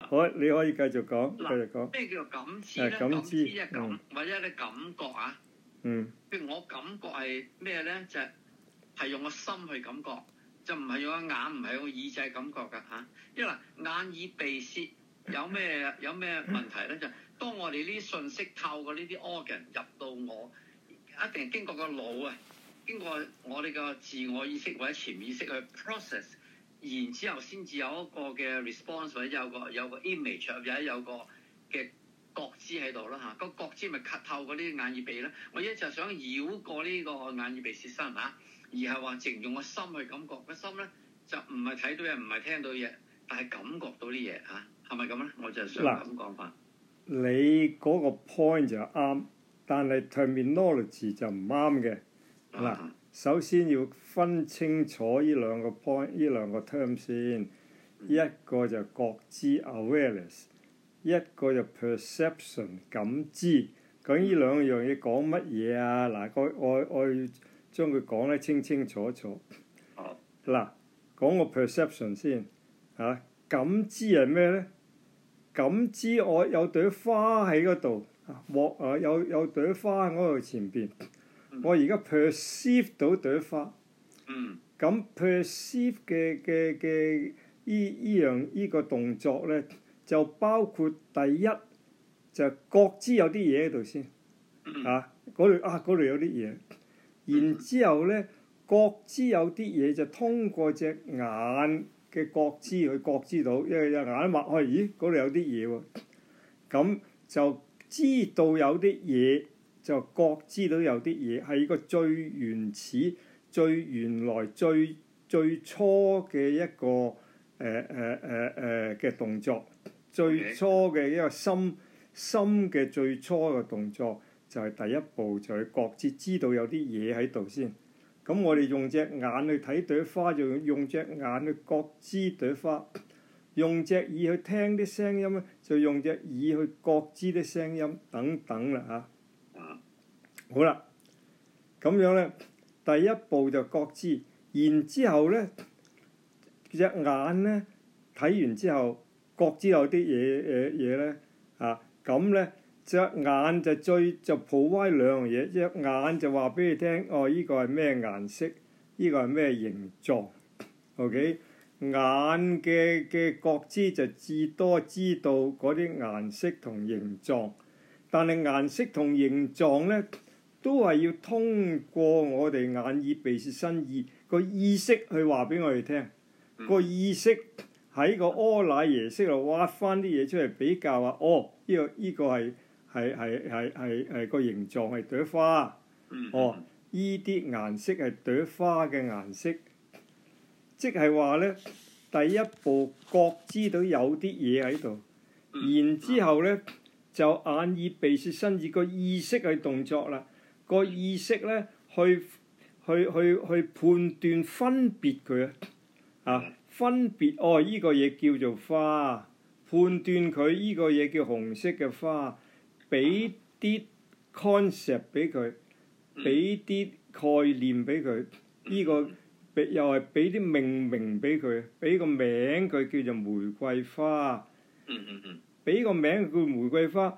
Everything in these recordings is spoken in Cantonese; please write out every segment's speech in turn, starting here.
好，你可以繼續講，繼續講。 咩叫做感知咧？ 感知即係感，或者你感覺啊。 嗯。 譬如我感覺係咩咧？就係用個心去感覺，就唔係用個眼，唔係用個耳仔感覺㗎嚇。因為嗱，眼耳鼻舌有咩問題咧？就當我哋呢啲信息透過呢啲 organ 入到我，一定係經過個腦啊，經過我哋個自我意識或者潛意識去 process。然之後先至有一個嘅 response 或者有個 image 或者有個嘅覺知喺度啦嚇，個覺知咪透過呢啲眼耳鼻咧。我一就想繞過呢個眼耳鼻舌身嚇，而係話淨用個心去感覺，個心咧就唔係睇到嘢，唔係聽到嘢，但係感覺到啲嘢嚇，係咪咁咧？我就想咁講法。 你嗰個 point 就啱，但係 terminology 就唔啱嘅。嗱，首先要分清楚呢兩個 point， 呢兩個 term 先。一個就覺知 awareness， 一個就 perception 感知。咁呢兩樣嘢講乜嘢啊？嗱，我要將佢講得清清楚楚。嗱，講個 perception 先嚇。感知係咩咧？感知我有朵花喺嗰度，有朵花喺嗰度前邊。我而家 perceive 到朵花。咁 perceive 嘅依個動作咧，就包括第一就覺知有啲嘢喺度先。嗰度有啲嘢。然之後咧，覺知有啲嘢就通過隻眼嘅覺知去覺知到，因為隻眼擘開，咦，嗰度有啲嘢喎。咁就知道有啲嘢，就覺知到有啲嘢，係個最原始、最原來、最初嘅一個嘅動作，最初嘅一個心嘅最初嘅動作，就係第一步，就係覺知到有啲嘢喺度先。咁我哋用隻眼去睇朵花，就用隻眼去覺知朵花；用隻耳去聽啲聲音咧，就用隻耳去覺知啲聲音等等啦嚇。好啦，咁樣咧，第一步就覺知，然之後咧，隻眼咧睇完之後，覺知有啲嘢咧咁咧。隻眼就抱歪兩樣嘢，隻眼就話俾你聽，依個係咩顏色，依個係咩形狀 ，OK？ 眼嘅覺知就至多知道嗰啲顏色同形狀，但係顏色同形狀咧，都係要通過我哋眼耳鼻舌身意個意識去話俾我哋聽，個意識喺個柯乃耶識度挖翻啲嘢出嚟比較啊，依個係個形狀係朵花，依啲顏色係朵花嘅顏色，即係話咧，第一步覺知到有啲嘢喺度，然之後咧就眼耳鼻舌身意個意識去動作啦，個意識咧去判斷分別佢分別依個嘢叫做花，判斷佢依個嘢叫紅色嘅花。俾啲 concept 俾佢，俾啲概念俾佢，呢個又係俾啲命名俾佢，俾個名佢叫做玫瑰花。俾個名叫玫瑰花，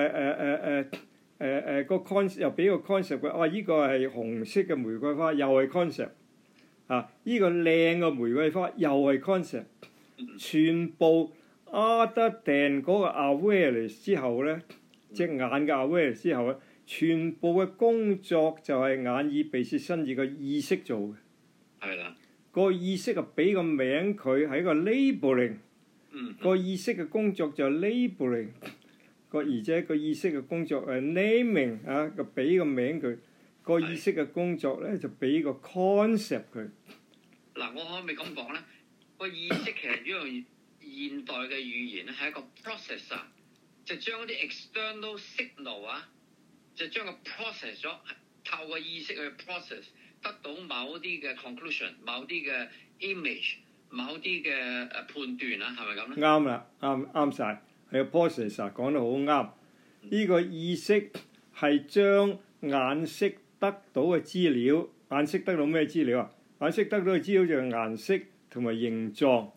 個 concept 又俾個 concept 佢，依個係紅色嘅玫瑰花，又係 concept。依個靚嘅玫瑰花又係 concept。全部 other than 嗰個 awareness 之後咧。隻眼嘅 awareness 之後咧，全部嘅工作就係眼耳鼻舌身意個意識做嘅。係啦。個意識啊，俾個名佢係一個 labeling。個意識嘅工作就係 labeling。而且個意識嘅工作係 naming 個俾個名佢。個意識嘅工作咧就俾個 concept 佢。 嗱，我可唔可以咁講咧？個意識其實呢樣現代嘅語言咧係一個 processor。就將嗰啲 external signal 就將個 process 咗，透過意識去 process，得到某啲嘅 conclusion， 某啲嘅 image， 某啲嘅判斷係咪咁咧？啱啦， 啱晒，係個 process 講得好啱。呢個意識係將眼識得到嘅資料，眼識得到咩資料啊？眼識得到嘅資料就係顏色同埋形狀。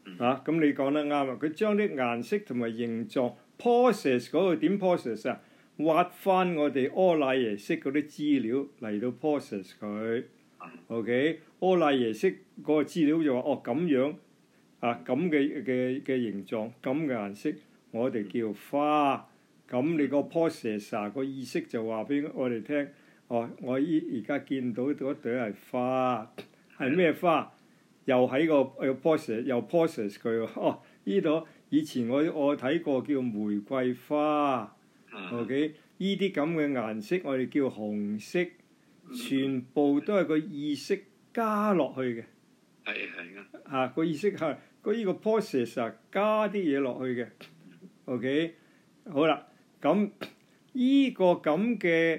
咁你講得啱啊！佢將啲顏色同埋形狀 process 嗰個點 process 啊？挖翻我哋柯乃耶識嗰啲資料嚟到 process 佢。OK， 柯乃耶識嗰個資料就話咁樣咁嘅形狀，咁嘅顏色，我哋叫花。咁你個 processor 個意識就話俾我哋聽，我而家見到嗰朵係花，係咩花？又喺個 process 又 process 佢喎。呢朵以前我睇過叫玫瑰花。OK， 呢啲咁嘅顏色我哋叫紅色，全部都係個意識加落去嘅。個意識係呢個 processor 加啲嘢落去嘅。OK， 好啦。咁依個咁嘅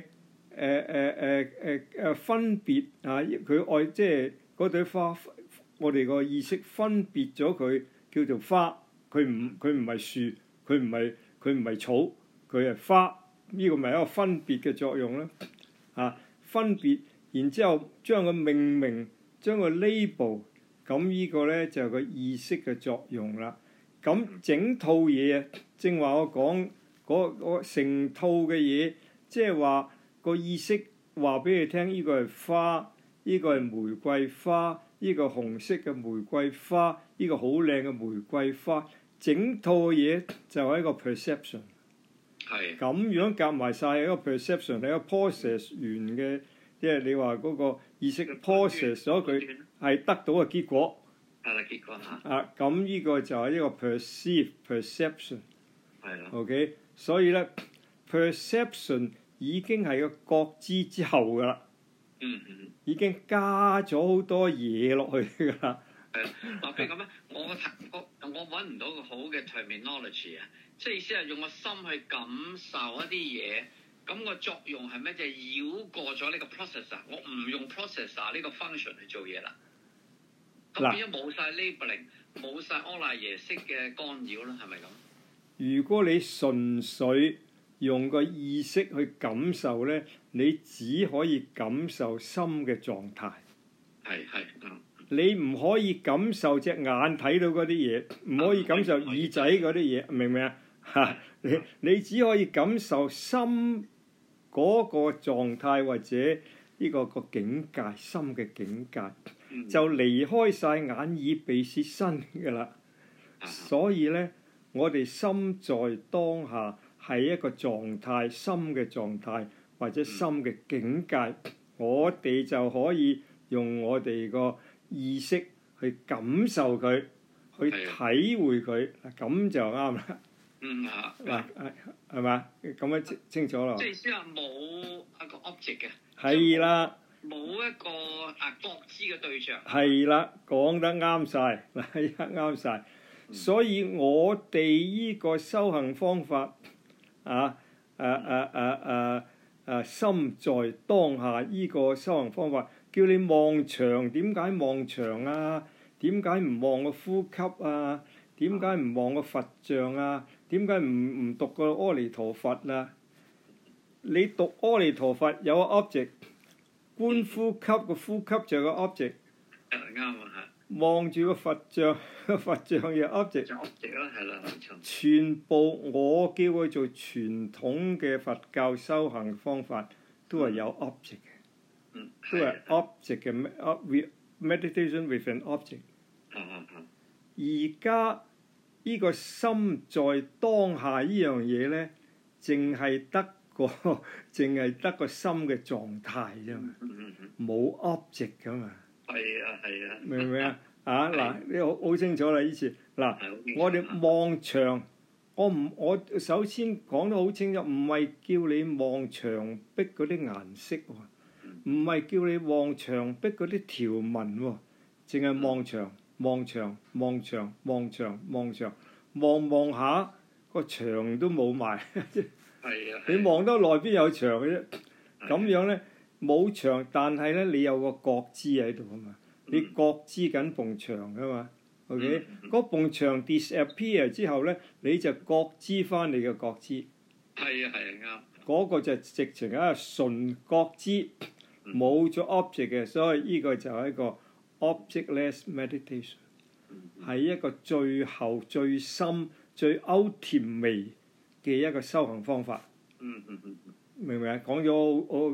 分別佢愛即係嗰朵花，我哋個意識分別咗佢叫做花，佢唔係樹，佢唔係草，佢係花，呢個咪一個分別嘅作用啦。分別，然之後將個命名，將個 label， 咁呢個咧就係個意識嘅作用啦。咁整套嘢啊，正話我講。嗰成套嘅嘢，即係話個意識話俾你聽，呢個係花，呢個係玫瑰花，呢個紅色嘅玫瑰花，呢個好靚嘅玫瑰花，整套嘢就係一個 perception。咁樣夾埋晒一個 perception，係一個 process 完嘅，即係你話嗰個意識 process 咗佢係得到嘅結果。 結果咁呢個就係一個 perception。OK。所以咧 ，perception 已經係個覺知之後㗎啦。已經加咗好多嘢落去㗎啦。 譬如咁咧，我揾唔到個好嘅 terminology 啊，即係意思係用個心去感受一啲嘢，咁個作用係咩？就係繞過咗呢個 processor， 我唔用 processor 呢個 function 去做嘢啦。咁變咗冇晒 labeling， 冇晒柯乃耶識嘅干擾啦，係咪咁？ 如果你純粹用個意識去感受咧，你只可以感受心嘅狀態。你唔可以感受隻眼睇到嗰啲嘢，唔可以感受耳仔嗰啲嘢，明唔明啊？你只可以感受心嗰個狀態，或者呢個境界，心嘅境界，就離開晒眼耳鼻舌身㗎啦。所以咧。我哋心在當下係一個狀態，心嘅狀態或者心嘅境界，我哋就可以用我哋個意識去感受佢，去體會佢，咁就啱啦。係嘛？咁樣清楚啦。 即係意思話冇一個 object 嘅。 係啦。 冇一個覺知嘅對象。 係啦，講得啱晒，啱晒。所以我哋依個修行方法心在當下依個修行方法，叫你望牆，點解望牆啊？點解唔望個呼吸啊？點解唔望個佛像啊？點解唔讀個阿彌陀佛啊？你讀阿彌陀佛有個 object， 觀呼吸個呼吸就有個 object。 啱啊！ 望住個佛像，個佛像又 object。全部我叫佢做傳統嘅佛教修行方法，都係有 object 嘅，都係 object 嘅 meditation with an object。而家呢個心在當下呢樣嘢咧，淨係得個心嘅狀態啫嘛，冇 object 噶嘛。明唔明啊？嗱，你好清楚啦！呢次嗱，我哋望牆，我首先講得好清楚，唔係叫你望牆壁嗰啲顏色喎，唔係叫你望牆壁嗰啲條紋喎，淨係望下個牆都冇埋。你望得耐邊有牆嘅啫？咁樣咧。冇牆，但係咧你有個覺知喺度啊嘛，你覺知緊埲牆噶嘛 ，OK？嗰埲牆 disappear 之後咧，你就覺知翻你嘅覺知。啱。嗰個就直情係一個純覺知，冇咗 object 嘅，所以呢個就係一個 objectless meditation。 係一個最後最深最 ultimate 嘅一個修行方法。明唔明啊？講咗我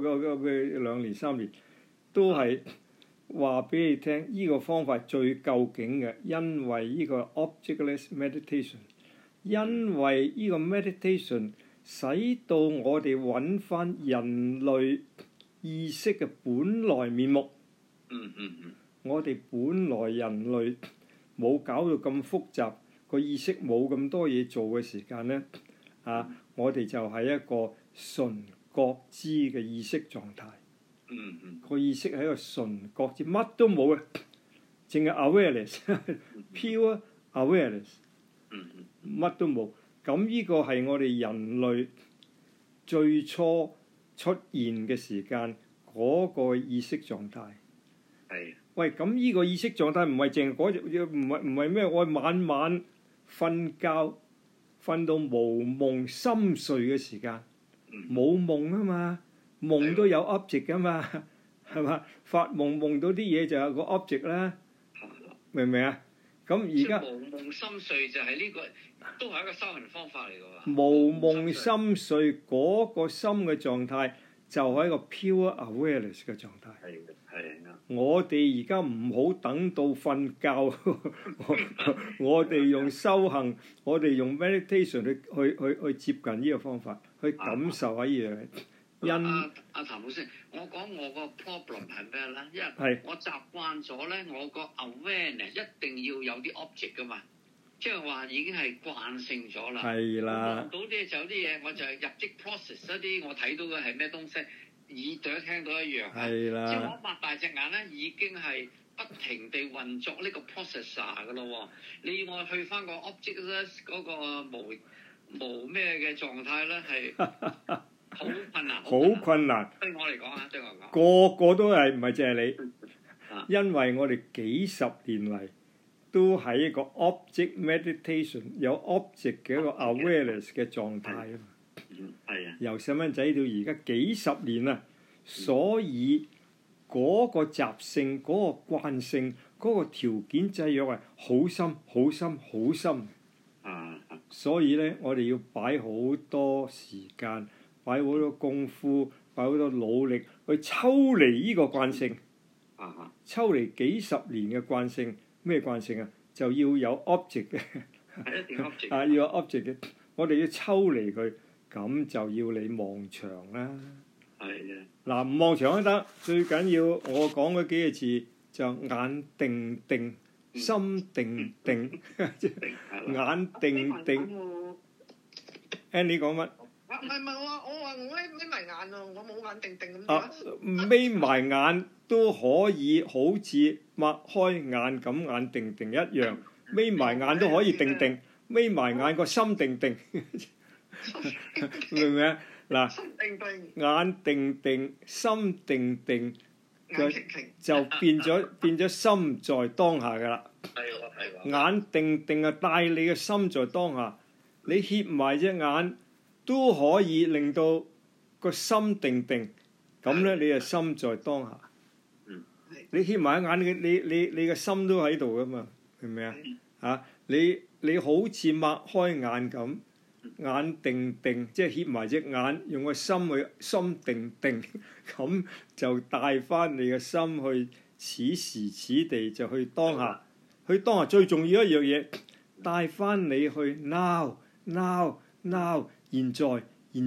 2年3年，都係話俾你聽，呢個方法最究竟嘅，因為呢個 objectless meditation， 因為呢個 meditation 使到我哋揾翻人類意識嘅本來面目。我哋本來人類冇搞到咁複雜，個意識冇咁多嘢做嘅時間咧，我哋就係一個純覺知嘅意識狀態。個意識係一個純覺知，乜都冇嘅，淨係 awareness，pure awareness，乜都冇。咁呢個係我哋人類最初出現嘅時間嗰個意識狀態。喂，咁呢個意識狀態唔係淨係嗰隻，唔係咩？我晚晚瞓覺瞓到無夢深睡嘅時間，冇夢啊嘛，夢都有 object 噶嘛，係嘛？發夢到啲嘢就有個 object 啦，明唔明啊？咁而家無夢深睡就係呢個，都係一個修行方法嚟㗎喎。 無夢深睡嗰個心嘅狀態，就係一個 pure awareness 嘅狀態。我哋而家唔好等到瞓覺，我哋用修行，我哋用 meditation 去接近呢個方法，去感受下呢樣嘢。 阿譚老師，我講我個 problem 係咩咧？因為我習慣咗咧，我個 awareness 一定要有啲 object 噶嘛，即係話已經係慣性咗啦。係啦。望到啲就有啲嘢，我就入職 process 一啲我睇到嘅係咩東西，耳朵聽到一樣。係啦。即係我擘大隻眼咧，已經係不停地運作呢個 processor 噶咯喎。你要我去翻個 object 咧，嗰個無咩嘅狀態咧係。好困難，好困難。對我嚟講啊，對我嚟講，個個都係，唔係淨係你。因為我哋幾十年嚟都係一個 object meditation， 有 object 嘅一個 awareness 嘅狀態啊嘛。由細蚊仔到而家幾十年啦，所以嗰個習性、嗰個慣性、嗰個條件制約係好深、好深、好深。所以咧，我哋要擺好多時間。擺好多功夫，擺好多努力去抽離呢個慣性，抽離幾十年嘅慣性。咩慣性啊？就要有 object 嘅，要有 object 嘅。我哋要抽離佢，咁就要你望牆啦。嗱，唔望牆都得，最緊要我講嗰幾個字就眼定定，心定定，眼定定。你講乜？ 唔係我話我眯埋眼啊！我冇眼定定咁。 眯埋眼都可以，好似擘開眼咁眼定定一樣。眯埋眼都可以定定，眯埋眼個心定定，明唔明啊？嗱，眼定定，心定定，就變咗心在當下㗎啦。眼定定啊，帶你嘅心在當下，你歇埋隻眼。都可以令到個心定定，咁咧你就心在當下。你掀埋眼，你個心都喺度噶嘛，明唔明啊？你好似擘開眼咁，眼定定，即係掀埋隻眼，用個心去心定定，咁就帶翻你個心去此時此地就去當下。去當下最重要一樣嘢，帶翻你去 now。現在，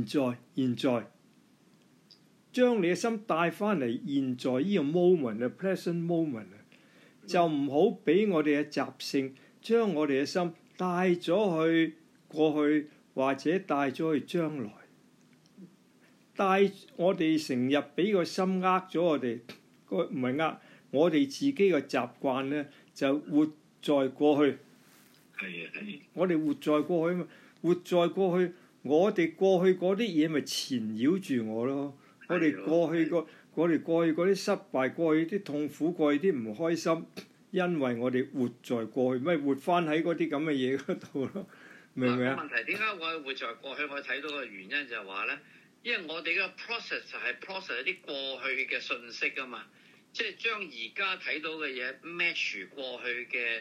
將你嘅心帶翻嚟現在呢個 moment 啊 ，present moment 啊，就唔好俾我哋嘅習性將我哋嘅心帶咗去過去，或者帶咗去將來。帶我哋成日俾個心呃咗我哋，唔係呃我哋自己嘅習慣咧，就活在過去。我哋活在過去啊嘛，活在過去。我哋過去嗰啲嘢咪纏繞住我咯，我哋過去嗰啲失敗，過去啲痛苦，過去啲唔開心，因為我哋活在過去，咪活翻喺嗰啲咁嘅嘢嗰度咯，明唔明啊？ 問題點解我活在過去？我睇到嘅原因就係話咧，因為我哋嘅 process 就係 process 一啲過去嘅信息啊嘛，即係將而家睇到嘅嘢 match 過去嘅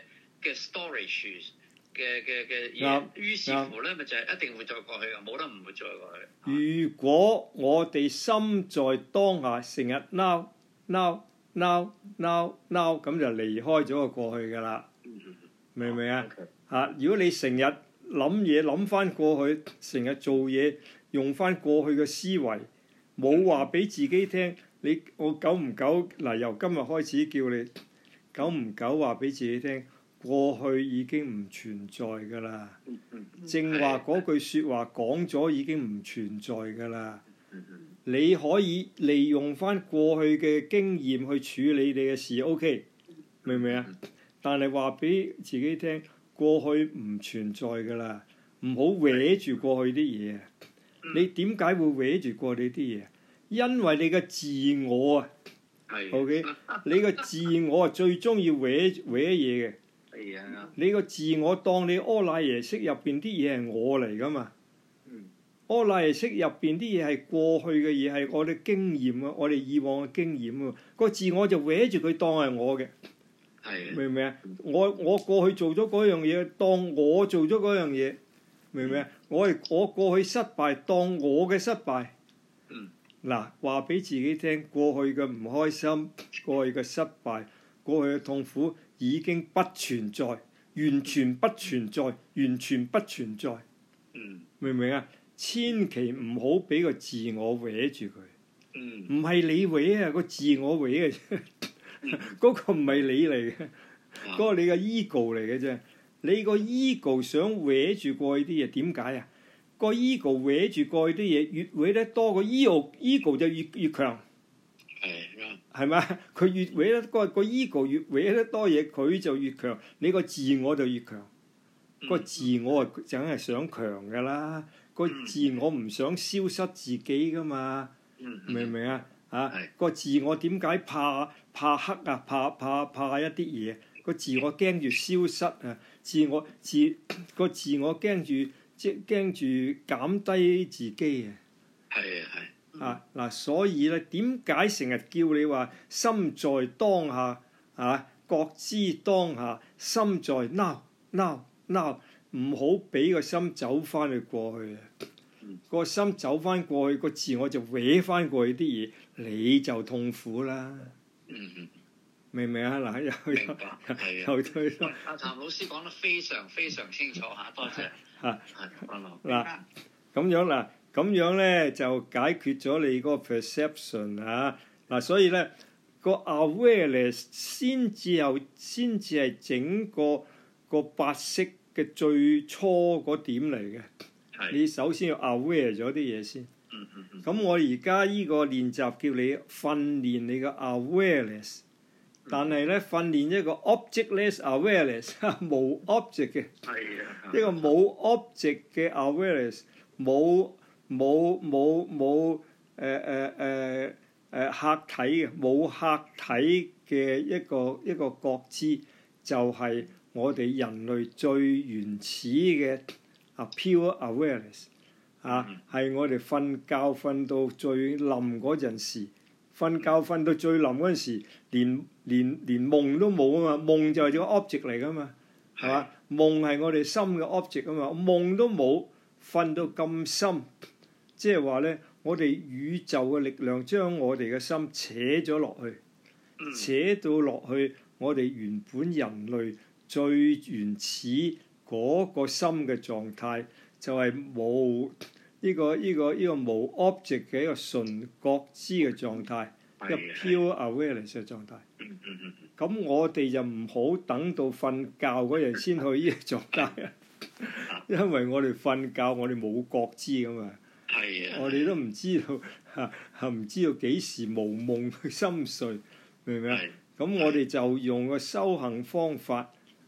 嘅 storage 嘅啱嘢，於是乎咧咪就係一定會再過去嘅，冇得唔會再過去。 如果我哋心在當下，成日 now now now now now 咁就離開咗個過去㗎啦，明唔明啊？嚇！如果你成日諗嘢諗翻過去，成日做嘢用翻過去嘅思維，冇話俾自己聽，我久唔久嗱？由今日開始叫你久唔久話俾自己聽，過去已經唔存在㗎啦。正話嗰句説話講咗已經唔存在㗎啦。你可以利用翻過去嘅經驗去處理你嘅事 ，OK， 明唔明啊？但係話俾自己聽，過去唔存在㗎啦，唔好搲住過去啲嘢啊！你點解會搲住過去啲嘢？因為你嘅自我啊，OK， 你個自我啊最中意搲嘢嘅。你個自我當你阿賴耶識入邊啲嘢係我嚟㗎嘛？阿賴耶識入邊啲嘢係過去嘅嘢，係我哋經驗啊，我哋以往嘅經驗啊，個自我就搲住佢當係我嘅，明唔明啊？我過去做咗嗰樣嘢，當我做咗嗰樣嘢，明唔明啊？我過去失敗，當我嘅失敗。嗱，話俾自己聽，過去嘅唔開心，過去嘅失敗，過去嘅痛苦已經不存在，完全不存在，完全不存在。明唔明啊？千祈唔好俾個自我搲住佢。唔係你搲啊，個自我搲嘅啫。嗰個唔係你嚟嘅，嗰個你嘅 ego 嚟嘅啫。你個 ego 想搲住過去啲嘢，點解啊？個 ego 搲住過去啲嘢，越搲得多，個 ego 就越強。係咪？佢越搲得多，個 ego 越搲得多嘢，佢就越強。你個自我就越強。個自我啊，梗係想強㗎啦。個自我唔想消失自己㗎嘛。明唔明啊？個自我點解怕黑啊？怕一啲嘢。個自我驚住消失啊！個自我驚住減低自己啊！嗱，所以咧，點解成日叫你話心在當下啊？覺知當下，心在 now，唔好俾個心走翻去過去啊！個心走翻過去，個自我就搲翻過去啲嘢，你就痛苦啦。明唔明啊？嗱，又推咯。 阿譚老師講得非常非常清楚嚇，多謝。 嗱，咁樣咧就解決咗你嗰個 perception 嚇。嗱，所以咧個 awareness 先至係整個白色嘅最初嗰點嚟嘅。你首先要 aware 咗啲嘢先。咁我而家依個練習叫你訓練你個 awareness。但係咧，訓練一個 objectless awareness， 冇 object 嘅，一個冇 object 嘅 awareness， 冇客體嘅，冇客體嘅一個覺知，就係我哋人類最原始嘅pure awareness 係我哋瞓覺瞓到最冧嗰陣時。瞓覺瞓到最冧嗰陣時，連夢都冇啊嘛！夢就係個 object 嚟噶嘛，係嘛？夢係我哋心嘅 object 啊嘛，夢都冇，瞓到咁深，即係話咧，我哋宇宙嘅力量將我哋嘅心扯咗落去，扯到落去我哋原本人類最原始嗰個心嘅狀態，就係冇。呢個冇 object 嘅一個純覺知嘅狀態，一個 pure awareness 嘅狀態。咁我哋就唔好等到瞓覺嗰日先去呢個狀態啊，因為我哋瞓覺我哋冇覺知㗎嘛，我哋都唔知道唔知道幾時無夢去深睡，明唔明啊？咁我哋就用個修行方法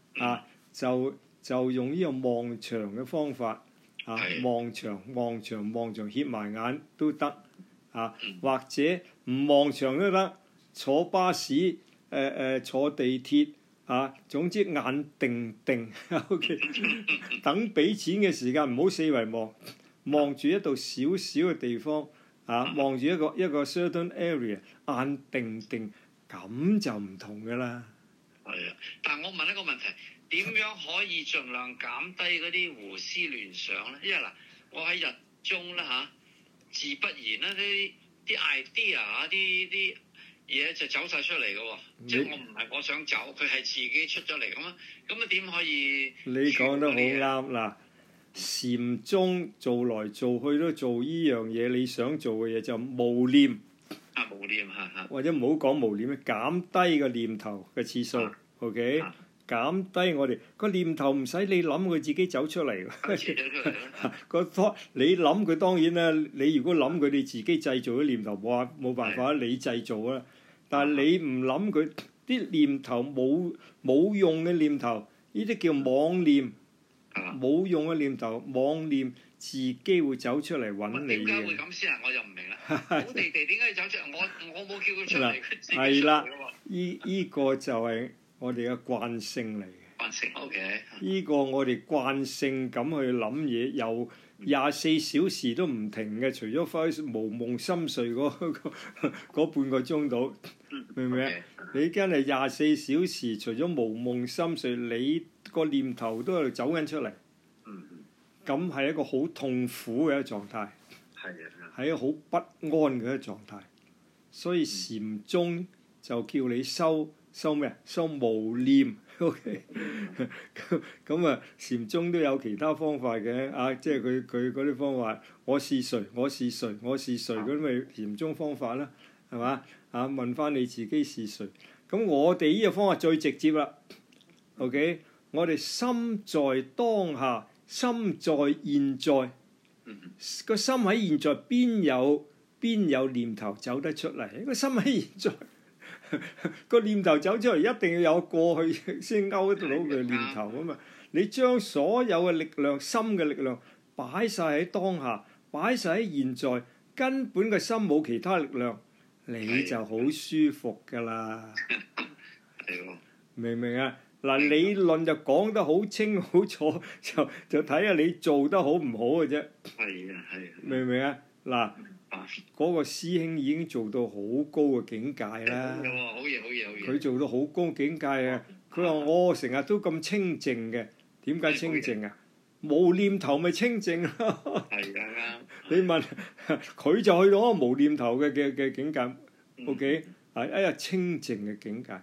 就用呢個望牆嘅方法。望牆歇埋眼都得或者唔望牆都得，坐巴士坐地鐵總之眼定OK 等俾錢嘅時間唔好四圍望住一度少少嘅地方望住一個 certain area 眼定咁就唔同㗎啦。 但係我問一個問題， 點樣可以盡量減低嗰啲胡思亂想咧？因為嗱，我喺日中咧自不然咧啲 idea 啊啲嘢就走晒出嚟嘅喎，即係我唔係我想走，佢係自己出咗嚟咁啊點可以？ 你講得好啱嗱，禪宗做來做去都做依樣嘢，你想做嘅嘢就無念。 無念或者唔好講無念，減低個念頭嘅次數 ，OK？減低我哋個念頭，唔使你諗佢自己走出嚟。你諗佢當然啦，你如果諗佢，你自己製造啲念頭，冇辦法，你製造啦。但係你唔諗佢啲念頭冇用嘅念頭，呢啲叫妄念。冇用嘅念頭，妄念自己會走出嚟揾你嘅。 點解會咁先啊？我又唔明啦。好地地點解要走出嚟？我冇叫佢出嚟，佢自己出嚟係啦，依個就係我哋嘅慣性嚟嘅。 慣性 OK。 依個我哋慣性咁去諗嘢，由24小時都唔停嘅，除咗翻無夢心睡嗰半個鐘度，明唔明啊？你真係24小時，除咗無夢心睡，你個念頭都喺度走緊出嚟。咁係一個好痛苦嘅一個狀態，係一個好不安嘅一個狀態。所以禪宗就叫你修咩啊？修無念。OK， 咁啊，禪宗都有其他方法嘅即係佢嗰啲方法，我是誰，我是誰，我是誰，咁咪禪宗方法啦，係嘛？問翻你自己是誰？咁我哋呢個方法最直接啦。OK， 我哋心在當下，心在現在，個心喺現在邊有念頭走得出嚟？個心喺現在。個念頭走出嚟，一定要有過去先勾到佢念頭啊嘛！你將所有嘅力量、心嘅力量擺晒喺當下，擺晒喺現在，根本個心冇其他力量，你就好舒服㗎啦。明唔明啊？嗱，理論就講得好清好楚，就睇下你做得好唔好嘅啫。明唔明啊？嗱。嗰個師兄已經做到好高嘅境界啦。 好嘢！ 佢做到好高境界啊！佢話我成日都咁清靜嘅，點解清靜啊？冇念頭咪清靜咯。你問佢就去到嗰個無念頭嘅境界。OK， 係一日清靜嘅境界。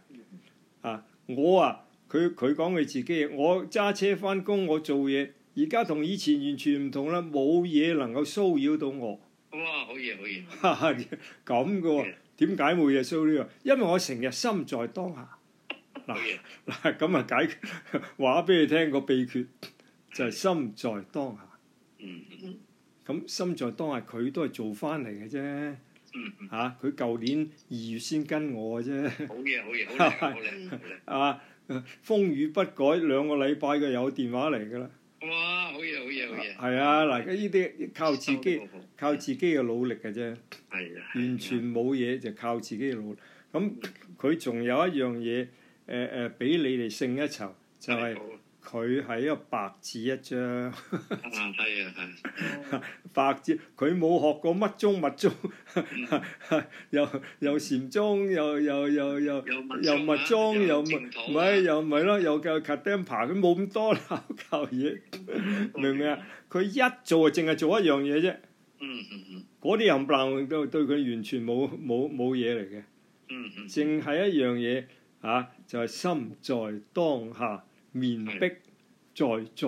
佢講佢自己，我揸車翻工，我做嘢，而家同以前完全唔同啦，冇嘢能夠騷擾到我。 哇！好嘢！ 咁嘅喎，點解冇嘢騷擾？因為我成日心在當下。嗱咁啊解決，話俾你聽個秘訣就係心在當下。咁心在當下，佢都係做翻嚟嘅啫。佢舊年2月先跟我嘅啫。好嘢！ 風雨不改，2個禮拜嘅有電話嚟㗎啦。 哇！好嘢！ 係啊，嗱，呢啲靠自己嘅努力嘅啫。完全冇嘢就靠自己嘅努力。咁佢仲有一樣嘢，俾你哋勝一籌，就係佢係一個白紙一張。白紙，佢冇學過乜宗密宗，又禪宗，又密宗，又唔係咯，又教 Kadampa， 佢冇咁多教嘢，明唔明啊？佢一做就淨係做一樣嘢啫。嗰啲冚唪唥都對佢完全冇嘢嚟嘅。淨係一樣嘢就係心在當下，面壁在，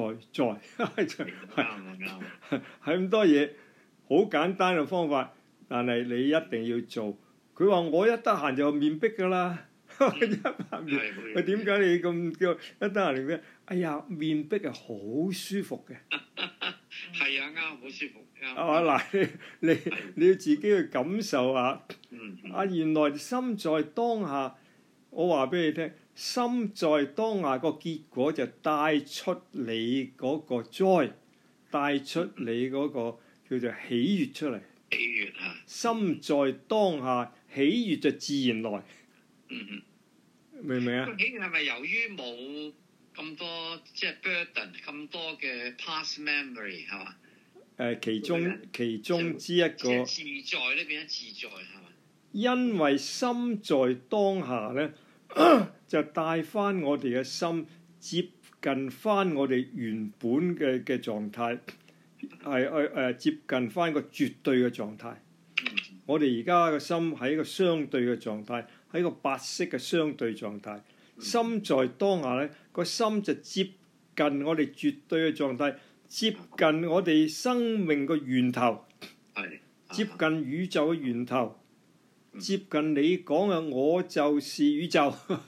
係咁多嘢，好簡單嘅方法，但係你一定要做。佢話我一得閒就面壁㗎啦，佢點解你咁叫一得閒面壁？哎呀，面壁係好舒服嘅。 係啊，啱，好舒服。 嗱，你要自己去感受下。原來心在當下，我話俾你聽，心在當下個結果就帶出你嗰個災，帶出你嗰個叫做喜悅出嚟。 喜悅心在當下，喜悅就自然來。明唔明啊？ 喜悅係咪由於冇咁多即係 burden 咁多嘅 past memory 係嘛？ 其中之一個。 自在呢變咗自在係嘛？ 因為心在當下咧，就帶翻我哋嘅心接近翻我哋原本嘅狀態，係接近翻個絕對嘅狀態。我哋而家個心喺一個相對嘅狀態，喺個白色嘅相對狀態。心在當下咧，個心就接近我哋絕對嘅狀態，接近我哋生命嘅源頭，接近宇宙嘅源頭，接近你講嘅我就是宇宙。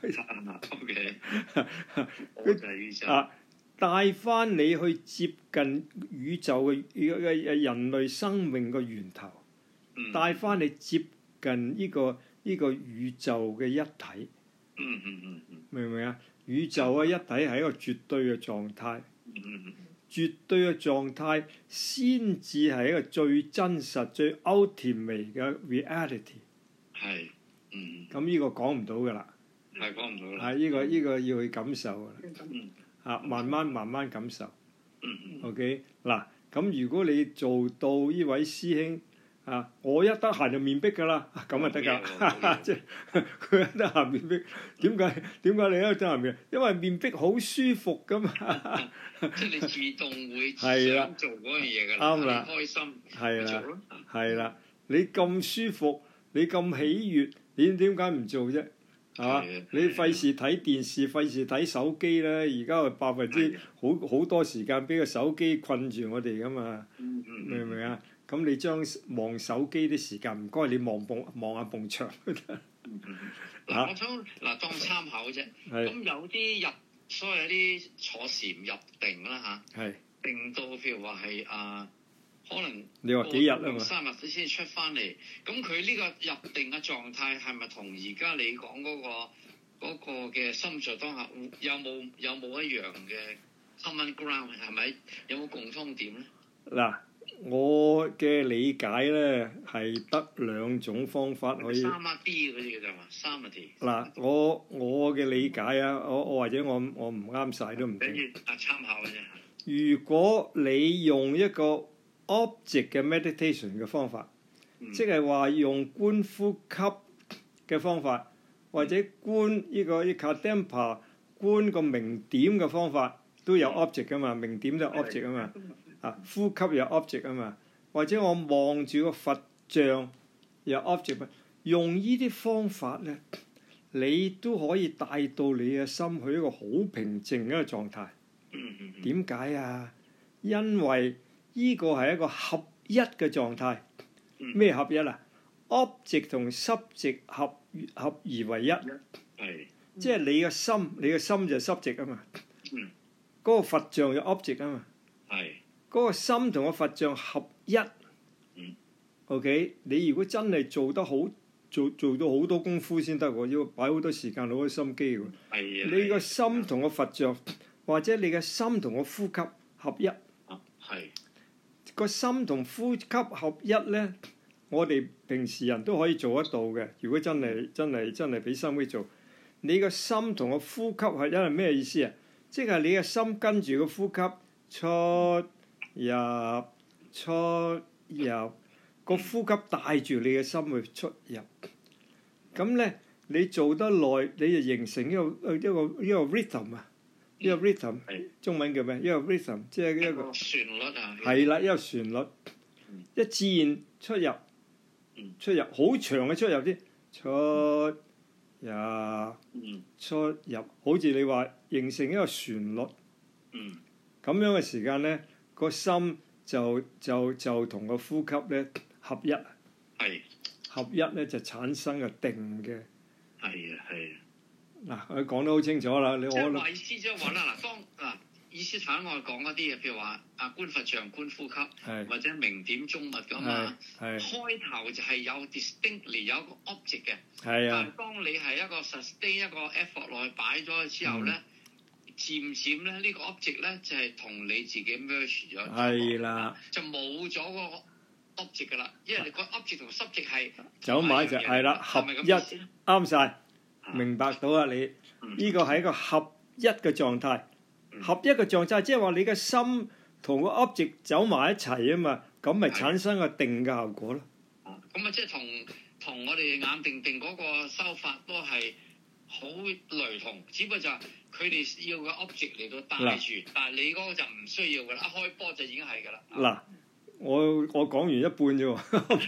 OK， 我就係宇宙。 帶翻你去接近宇宙嘅人類生命嘅源頭，帶翻你接近呢個宇宙嘅一體。明唔明啊？宇宙嘅一體係一個絕對嘅狀態，絕對嘅狀態先至係一個最真實、最 ultimate 嘅 reality。 係， 咁呢個講唔到㗎啦， 係講唔到啦。 係呢個要去感受㗎啦，慢慢感受。OK 嗱，咁如果你做到呢位師兄。我一得閒就面壁㗎啦，咁啊得㗎，即係佢一得閒面壁，點解你一得閒面？因為面壁好舒服㗎嘛， 即係你自動會想做嗰樣嘢㗎啦，啱啦，開心， 係啦，你咁舒服，你咁喜悅，你點解唔做啫？係嘛？你費事睇電視，費事睇手機咧，而家係好多時間俾個手機困住我哋㗎嘛，明唔明啊？咁你將望手機啲時間，唔該你望下埲牆。 我想當參考啫。咁有啲所謂有啲坐禪入定啦嚇，定到譬如話係可能你話幾日啊嘛 ？3日先出翻嚟。咁佢呢個入定嘅狀態係咪同而家你講嗰個嘅心在當下有冇一樣嘅 common ground？ 係咪有冇共通點咧？ 嗱。我嘅理解咧係得兩種方法可以。 3D 嗰啲嘅就嘛，3D。 嗱，我嘅理解啊，我或者我唔啱晒都唔定。 參考嘅啫。 如果你用一個 object 嘅 meditation 嘅方法，即係話用觀呼吸嘅方法，或者觀呢個Kadampa 觀個明點嘅方法，都有 object 噶嘛，明點都有 object 啊嘛。呼吸有 object 啊嘛，或者我望住個佛像有 object， 用呢啲方法咧，你都可以帶到你嘅心去一個好平靜嘅一個狀態。點解啊？因為呢個係一個合一嘅狀態。咩合一啊？object 同 subject 合而為一。即係你嘅心就 subject 啊嘛。嗰個佛像有 object 啊嘛。嗰個心同個佛像合一，OK？ 你如果真係做得好，做到好多功夫先得喎，要擺好多時間、好多心機喎。你個心同個佛像，或者你嘅心同個呼吸合一。個心同呼吸合一咧，我哋平時人都可以做得到嘅。如果真係俾心機做，你個心同個呼吸合一係咩意思啊？即係你嘅心跟住個呼吸出。出入個呼吸帶住你嘅心去出入，咁咧你做得耐，你就形成一個 rhythm 啊，一個 rhythm， 中文叫咩？一個 rhythm， 即係一個旋律啊。 係啦，一個旋律，一自然出入，好長嘅出入啲，出入，好似你話形成一個旋律，咁樣嘅時間咧。個心就同個呼吸咧合一，合一咧就產生個定嘅。嗱，佢講得好清楚啦。 即係話意思，即係話啦，當意思頭先我講嗰啲嘢，譬如話觀佛像、觀呼吸，或者明點中物咁啊。開頭就係有 distinctly 有一個 object 嘅，但係當你係一個 sustain 一個 effort 落去擺咗之後咧。漸漸咧，呢個 object 咧就係同你自己 merge 咗，就冇咗個 object 噶啦，因為你個 object 同 subject 係走埋就係啦，合一啱晒，明白到啦你。呢個係一個合一嘅狀態，合一嘅狀態即係話你嘅心同個 object 走埋一齊啊嘛，咁咪產生個定嘅效果咯。 咁啊，即係同我哋眼定嗰個修法都係好雷同，只不過就係佢哋要個 object 嚟到帶住，但係你嗰個就唔需要㗎啦，一開波就已經係㗎啦。 嗱，我講完一半啫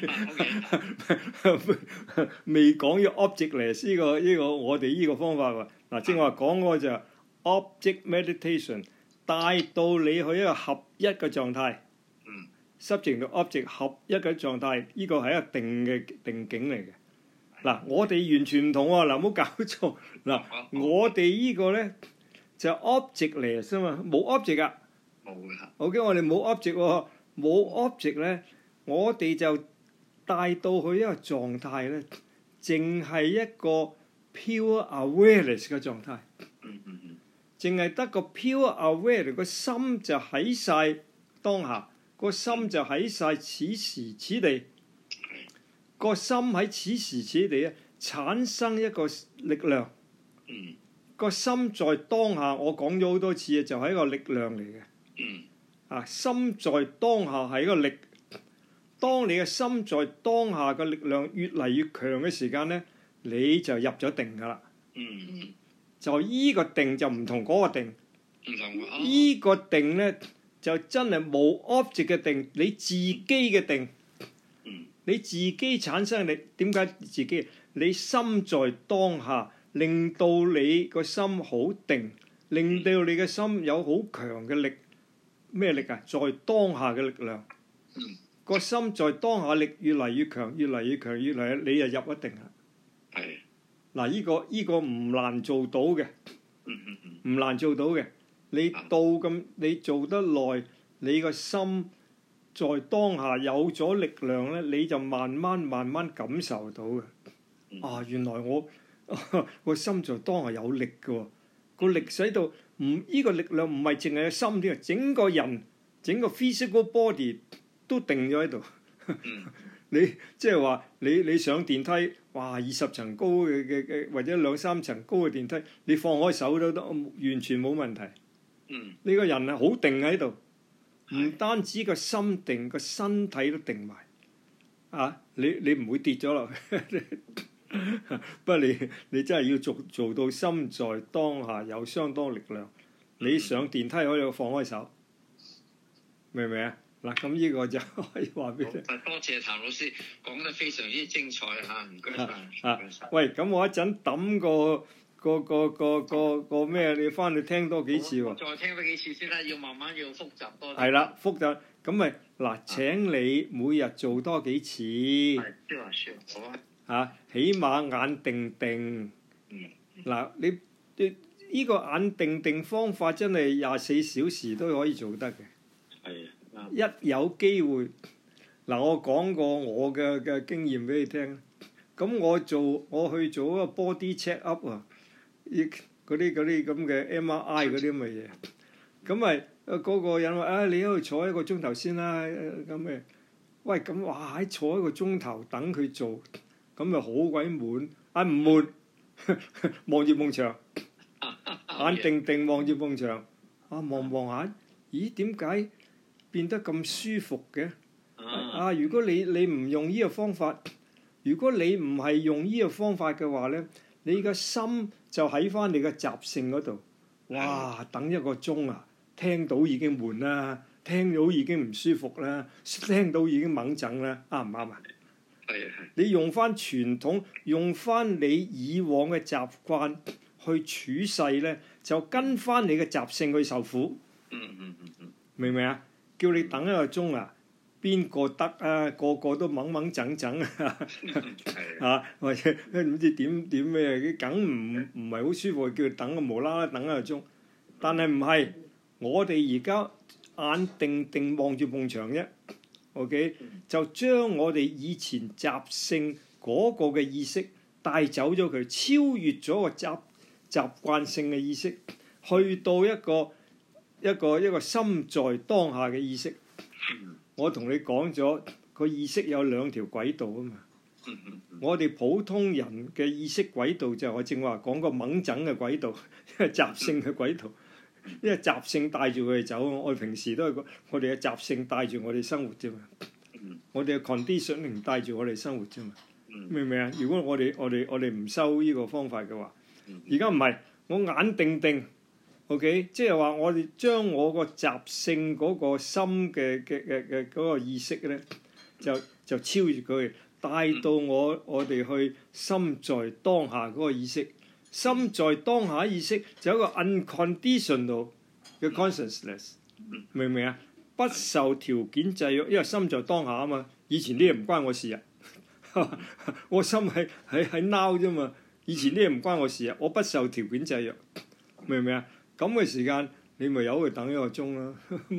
喎，未講要 objectless 呢個我哋呢個方法喎。嗱，正話講嗰個就係 object meditation， 帶到你去一個合一嘅狀態。subject 同 object 合一嘅狀態，呢個係一個定境嚟嘅。嗱，我哋完全唔同喎。嗱，唔好搞錯。嗱，我哋呢個咧就 objectless 啊嘛，冇 object 啊。 冇㗎。OK， 我哋冇 object 喎，冇 object 咧，我哋就帶到去一個狀態咧，淨係一個 pure awareness 嘅狀態。淨係得個 pure awareness，個心就喺晒當下，個心就喺晒此時此地。個心喺此時此地咧，產生一個力量。個心在當下，我講咗好多次嘅，就係一個力量嚟嘅。心在當下係一個力。當你嘅心在當下嘅力量越嚟越強嘅時間咧，你就入咗定㗎啦。就依個定就唔同嗰個定。依個定咧就真係冇 object 嘅定，你自己嘅定。你自己產生你點解自己？你心在當下，令到你個心好定，令到你嘅心有好強嘅力。咩力啊？在當下嘅力量。個心在當下力越嚟越強，越嚟越強，越嚟你就入一定啦。嗱，依個唔難做到嘅，唔難做到嘅。你到咁，你做得耐，你個心在當下有咗力量咧，你就慢慢感受到嘅。原來我個心在當下有力嘅喎，個力使到依個力量唔係淨係個心添，整個人整個 physical body 都定咗喺度。你即係話你上電梯，哇20層高嘅或者2、3層高嘅電梯，你放開手都完全冇問題。呢個人係好定喺度。唔單止個心定，個身體都定埋。你唔會跌咗落去。不過你真係要做到心在當下有相當力量。你上電梯可以放開手，明唔明啊？嗱，咁呢個就可以話俾你。 多謝譚老師講得非常之精彩嚇，唔該晒。 喂，咁我一陣揼個咩？你翻去聽多幾次喎。 再聽多幾次先啦，要慢慢要複習多啲。 係啦，複習咁咪嗱？請你每日做多幾次。 好啊。 起碼眼定定。嗱，你呢個眼定定方法真係24小時都可以做得嘅。一有機會，嗱，我講過我嘅經驗俾你聽。咁我去做一個 body check up 啊，嗰啲咁嘅 MRI 嗰啲咁嘅嘢。咁咪嗰個人話：你喺度坐1個鐘頭先啦。咁咪，喂，咁哇喺坐1個鐘頭等佢做，咁咪好鬼悶。唔悶，望住埲牆，眼定定望住埲牆。望下，咦？點解變得咁舒服嘅？如果你唔用呢個方法，如果你唔係用呢個方法嘅話咧，你個心就喺翻你嘅習性嗰度。哇！等1個鐘啊，聽到已經悶啦，聽到已經唔舒服啦，聽到已經掹整啦，啱唔啱啊？你用翻傳統，用翻你以往嘅習慣去處世咧，就跟翻你嘅習性去受苦。明唔明啊？叫你等1個鐘啊，邊個得啊？個個都掹整整啊！或者唔知點咩，梗唔係好舒服，叫佢等個無啦啦等1個鐘。但係唔係，我哋而家眼定望住埲牆啫。OK，就將我哋以前習性嗰個嘅意識帶走咗佢，超越咗個習慣性嘅意識，去到一個心在當下嘅意識。我同你講咗個意識有2條軌道啊嘛。我哋普通人嘅意識軌道就係我正話講個掹整嘅軌道，因為習性嘅軌道，因為習性帶住佢哋走。我哋平時都係我哋嘅習性帶住我哋生活啫嘛。我哋嘅 conditioning 帶住我哋生活啫嘛。明唔明啊？如果我哋唔收呢個方法嘅話， 而家唔係，我眼定定。OK， 即係話我哋將我個習性嗰個心嘅嗰個意識咧，就超越佢，帶到我哋去心在當下嗰個意識。心在當下意識就有一個 unconditional 嘅 consciousness， 明唔明啊？不受條件制約，因為心在當下啊嘛。以前啲嘢唔關我事啊，我心喺 now 啫嘛。以前啲嘢唔關我事啊，我不受條件制約，明唔明啊？咁嘅時間，你咪由佢等一個鐘啦，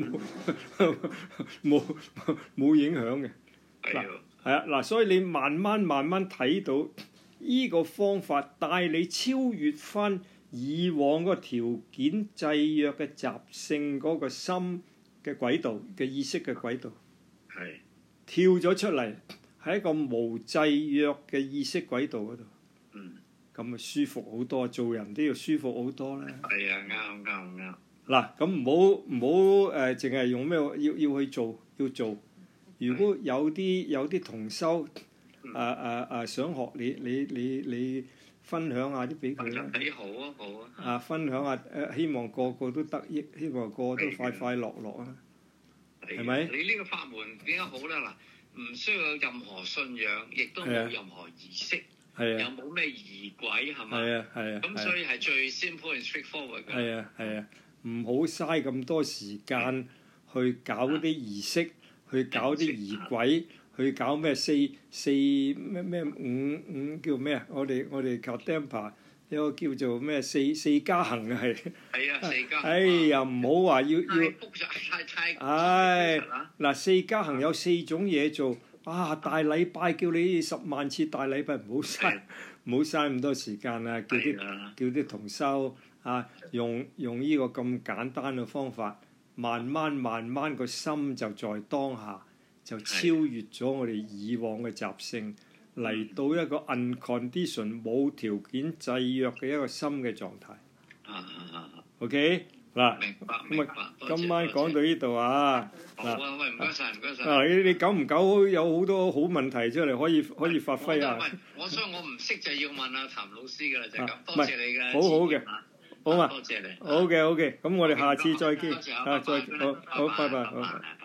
冇影響嘅。嗱，係啊，嗱，所以你慢慢睇到依個方法帶你超越翻以往嗰個條件制約嘅習性嗰個心嘅軌道嘅意識嘅軌道， 係跳咗出嚟喺一個無制約嘅意識軌道嗰度。咁咪舒服好多，做人都要舒服好多啦。 係啊，啱。 嗱，咁唔好淨係用咩？要去做，要做。如果有啲同修想學你分享下啲俾佢啦。 幾好啊，好啊。 分享下希望個個都得益，希望個個都快快樂樂啊。係咪？ 你呢個法門點解好咧？嗱，唔需要有任何信仰，亦都冇任何儀式。有冇咩儀軌係嘛？係啊。咁所以係最 simple and straightforward 嘅。 係啊，唔好嘥咁多時間去搞啲儀式，去搞啲儀軌，去搞咩四咩五叫咩啊？我哋 Kadampa 有個叫做咩四加行啊，係。係啊，四加行。哎呀，唔好話要。太複雜，太。唉，嗱，四加行有4種嘢做。大禮拜叫你10萬次大禮拜，唔好嘥咁多時間啊！叫啲同修用呢個咁簡單嘅方法，慢慢個心就在當下，就超越咗我哋以往嘅習性，嚟到一個 unconditional 冇條件制約嘅一個心嘅狀態。OK。嗱，咁啊，今晚講到呢度啊。 好啊，喂，唔該晒。 你久唔久有好多好問題出嚟，可以發揮啊。 所以我唔識就要問阿譚老師㗎啦，就係咁。多謝你嘅。 好嘅，好嘛。 多謝你。 好嘅，咁我哋下次再見。 再見。 好，拜拜。